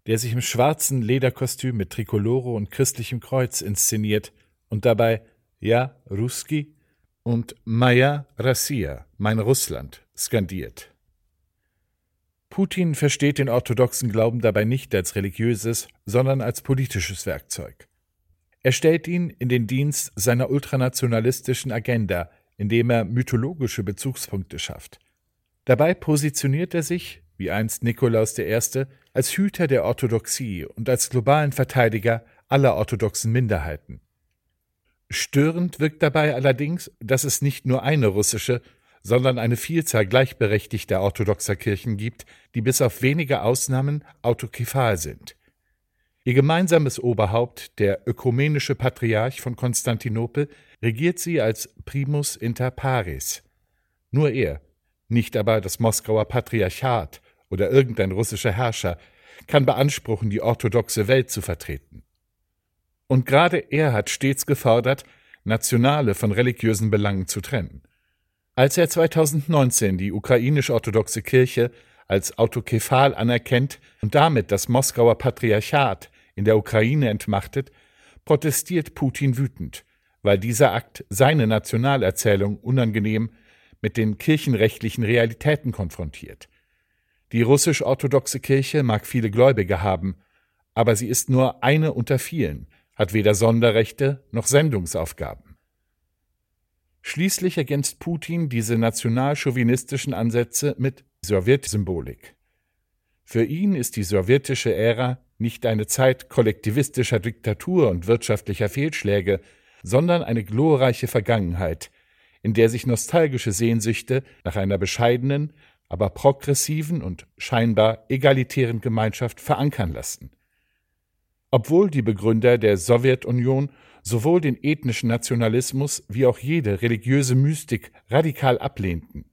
der sich im schwarzen Lederkostüm mit Trikolore und christlichem Kreuz inszeniert und dabei Ja, Russki und Moja Россия, mein Russland, skandiert. Putin versteht den orthodoxen Glauben dabei nicht als religiöses, sondern als politisches Werkzeug. Er stellt ihn in den Dienst seiner ultranationalistischen Agenda, indem er mythologische Bezugspunkte schafft. Dabei positioniert er sich, wie einst Nikolaus I., als Hüter der Orthodoxie und als globalen Verteidiger aller orthodoxen Minderheiten. Störend wirkt dabei allerdings, dass es nicht nur eine russische, sondern eine Vielzahl gleichberechtigter orthodoxer Kirchen gibt, die bis auf wenige Ausnahmen autokephal sind. Ihr gemeinsames Oberhaupt, der ökumenische Patriarch von Konstantinopel, regiert sie als primus inter pares. Nur er, nicht aber das Moskauer Patriarchat oder irgendein russischer Herrscher, kann beanspruchen, die orthodoxe Welt zu vertreten. Und gerade er hat stets gefordert, nationale von religiösen Belangen zu trennen. Als er 2019 die ukrainisch-orthodoxe Kirche als autokephal anerkennt und damit das Moskauer Patriarchat in der Ukraine entmachtet, protestiert Putin wütend, weil dieser Akt seine Nationalerzählung unangenehm mit den kirchenrechtlichen Realitäten konfrontiert. Die russisch-orthodoxe Kirche mag viele Gläubige haben, aber sie ist nur eine unter vielen, hat weder Sonderrechte noch Sendungsaufgaben. Schließlich ergänzt Putin diese national-chauvinistischen Ansätze mit Sowjetsymbolik. Für ihn ist die sowjetische Ära nicht eine Zeit kollektivistischer Diktatur und wirtschaftlicher Fehlschläge, sondern eine glorreiche Vergangenheit, in der sich nostalgische Sehnsüchte nach einer bescheidenen, aber progressiven und scheinbar egalitären Gemeinschaft verankern lassen. Obwohl die Begründer der Sowjetunion sowohl den ethnischen Nationalismus wie auch jede religiöse Mystik radikal ablehnten,